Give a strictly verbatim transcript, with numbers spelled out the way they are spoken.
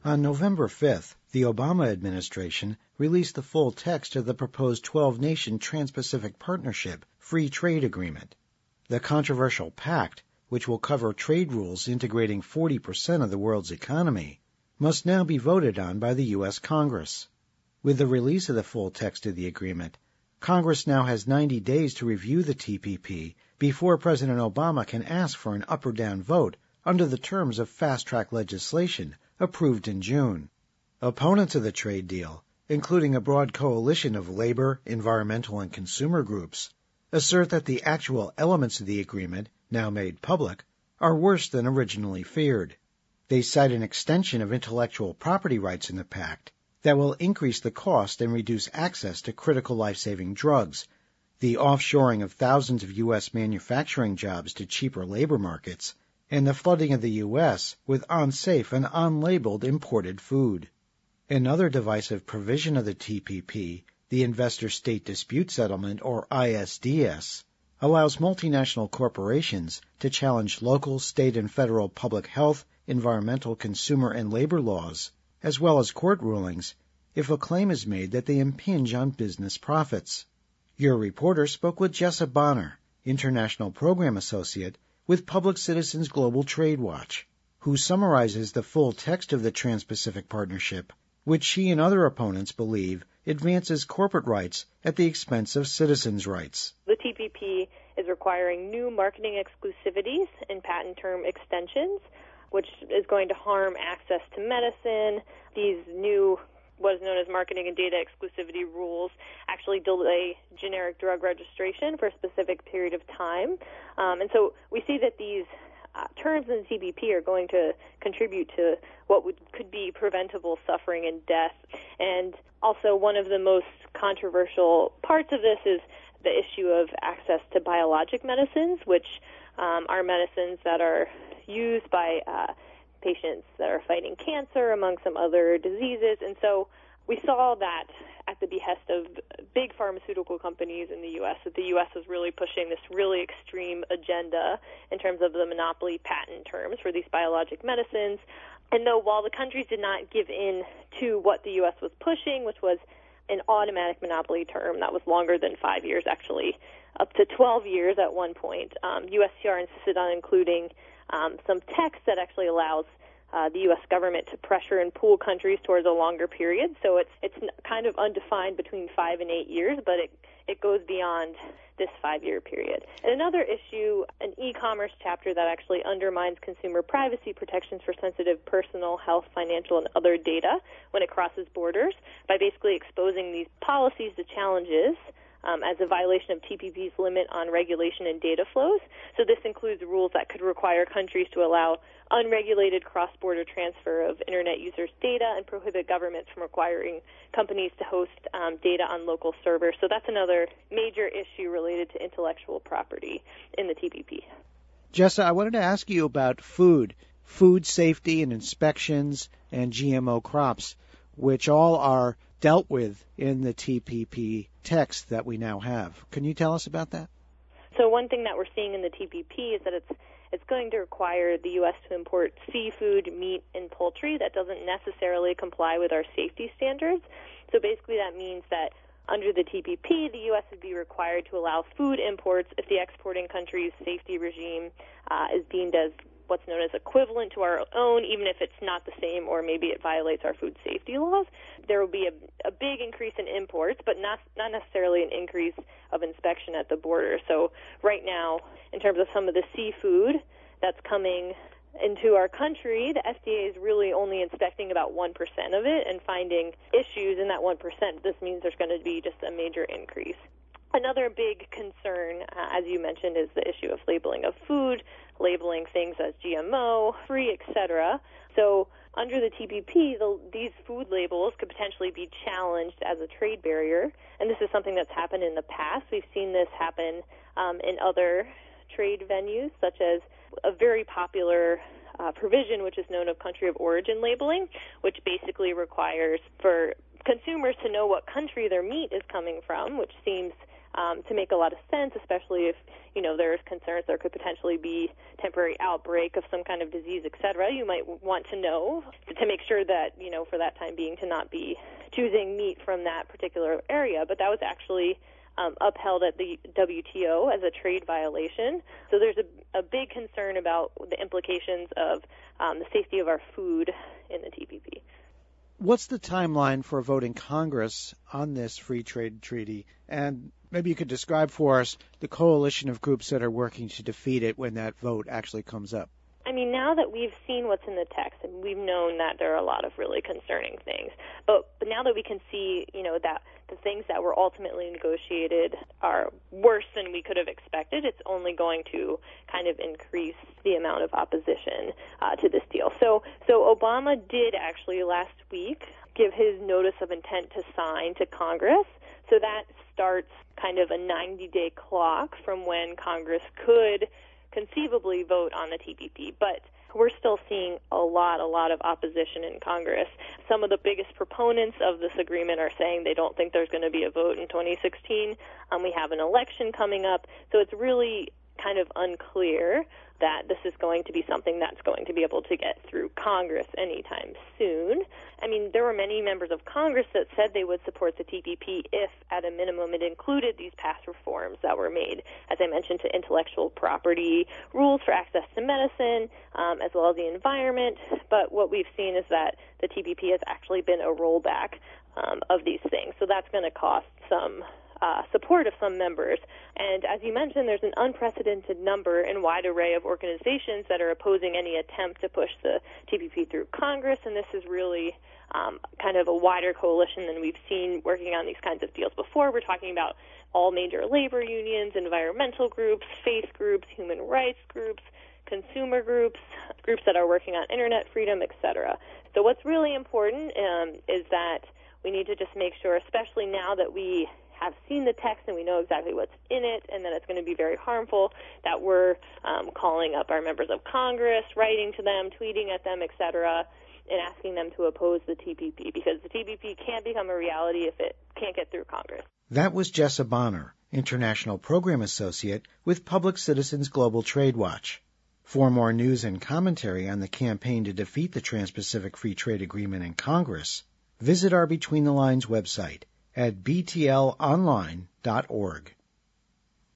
On November fifth, the Obama administration released the full text of the proposed twelve-nation Trans-Pacific Partnership Free Trade Agreement. The controversial pact, which will cover trade rules integrating forty percent of the world's economy, must now be voted on by the U S Congress. With the release of the full text of the agreement, Congress now has ninety days to review the T P P before President Obama can ask for an up or down vote under the terms of fast-track legislation approved in June. Opponents of the trade deal, including a broad coalition of labor, environmental, and consumer groups, assert that the actual elements of the agreement, now made public, are worse than originally feared. They cite an extension of intellectual property rights in the pact that will increase the cost and reduce access to critical life-saving drugs, the offshoring of thousands of U S manufacturing jobs to cheaper labor markets, and the flooding of the U S with unsafe and unlabeled imported food. Another divisive provision of the T P P, the Investor State Dispute Settlement, or I S D S, allows multinational corporations to challenge local, state, and federal public health, environmental, consumer, and labor laws, as well as court rulings, if a claim is made that they impinge on business profits. Your reporter spoke with Jessa Bonner, International Program Associate with Public Citizens Global Trade Watch, who summarizes the full text of the Trans-Pacific Partnership, which she and other opponents believe advances corporate rights at the expense of citizens' rights. The T P P is requiring new marketing exclusivities and patent term extensions, which is going to harm access to medicine. These new, what is known as marketing and data exclusivity rules, actually delay generic drug registration for a specific period of time. Um, and so we see that these uh, terms in the T P P are going to contribute to what would, could be preventable suffering and death. And also one of the most controversial parts of this is the issue of access to biologic medicines, which um, are medicines that are used by uh, patients that are fighting cancer, among some other diseases. And so we saw that at the behest of big pharmaceutical companies in the U S, that the U S was really pushing this really extreme agenda in terms of the monopoly patent terms for these biologic medicines. And though while the countries did not give in to what the U S was pushing, which was an automatic monopoly term that was longer than five years, actually up to twelve years at one point, um, U S T R insisted on including um, some text that actually allows Uh, the U S government to pressure and pull countries towards a longer period. So it's it's kind of undefined between five and eight years, but it it goes beyond this five-year period. And another issue, an e-commerce chapter that actually undermines consumer privacy protections for sensitive personal, health, financial, and other data when it crosses borders by basically exposing these policies to challenges Um, as a violation of T P P's limit on regulation and data flows. So this includes rules that could require countries to allow unregulated cross-border transfer of Internet users' data and prohibit governments from requiring companies to host um, data on local servers. So that's another major issue related to intellectual property in the T P P. Jessa, I wanted to ask you about food, food safety and inspections and G M O crops, which all are dealt with in the T P P text that we now have. Can you tell us about that? So one thing that we're seeing in the T P P is that it's it's going to require the U S to import seafood, meat, and poultry that doesn't necessarily comply with our safety standards. So basically that means that under the T P P, the U S would be required to allow food imports if the exporting country's safety regime uh, is deemed as what's known as equivalent to our own, even if it's not the same or maybe it violates our food safety laws. There will be a, a big increase in imports, but not, not necessarily an increase of inspection at the border. So right now, in terms of some of the seafood that's coming into our country, the F D A is really only inspecting about one percent of it and finding issues in that one percent. This means there's going to be just a major increase. Another big concern, uh, as you mentioned, is the issue of labeling of food, labeling things as G M O, free, et cetera. So under the T P P, the, these food labels could potentially be challenged as a trade barrier, and this is something that's happened in the past. We've seen this happen um, in other trade venues, such as a very popular uh, provision, which is known as country of origin labeling, which basically requires for consumers to know what country their meat is coming from, which seems um, to make a lot of sense, especially if, you know, there's concerns there could potentially be temporary outbreak of some kind of disease, et cetera. You might want to know to make sure that, you know, for that time being to not be choosing meat from that particular area. But that was actually Um, upheld at the W T O as a trade violation. So there's a, a big concern about the implications of um, the safety of our food in the T P P. What's the timeline for a vote in Congress on this free trade treaty? And maybe you could describe for us the coalition of groups that are working to defeat it when that vote actually comes up. I mean, now that we've seen what's in the text, and we've known that there are a lot of really concerning things, but, but now that we can see, you know, that the things that were ultimately negotiated are worse than we could have expected, it's only going to kind of increase the amount of opposition uh, to this deal. So, so Obama did actually last week give his notice of intent to sign to Congress. So that starts kind of a ninety-day clock from when Congress could conceivably vote on the T P P, but we're still seeing a lot, a lot of opposition in Congress. Some of the biggest proponents of this agreement are saying they don't think there's going to be a vote in twenty sixteen. Um, we have an election coming up, so it's really kind of unclear that this is going to be something that's going to be able to get through Congress anytime soon. I mean, there were many members of Congress that said they would support the T P P if, at a minimum, it included these past reforms that were made, as I mentioned, to intellectual property rules for access to medicine, um, as well as the environment. But what we've seen is that the T P P has actually been a rollback um, of these things. So that's going to cost some Uh, support of some members. And as you mentioned, there's an unprecedented number and wide array of organizations that are opposing any attempt to push the T P P through Congress, and this is really um, kind of a wider coalition than we've seen working on these kinds of deals before. We're talking about all major labor unions, environmental groups, faith groups, human rights groups, consumer groups, groups that are working on internet freedom, et cetera. So what's really important um, is that we need to just make sure, especially now that we have seen the text and we know exactly what's in it and that it's going to be very harmful, that we're um, calling up our members of Congress, writing to them, tweeting at them, et cetera, and asking them to oppose the T P P, because the T P P can't become a reality if it can't get through Congress. That was Jessa Bonner, International Program Associate with Public Citizens Global Trade Watch. For more news and commentary on the campaign to defeat the Trans-Pacific Free Trade Agreement in Congress, visit our Between the Lines website at b t l online dot org.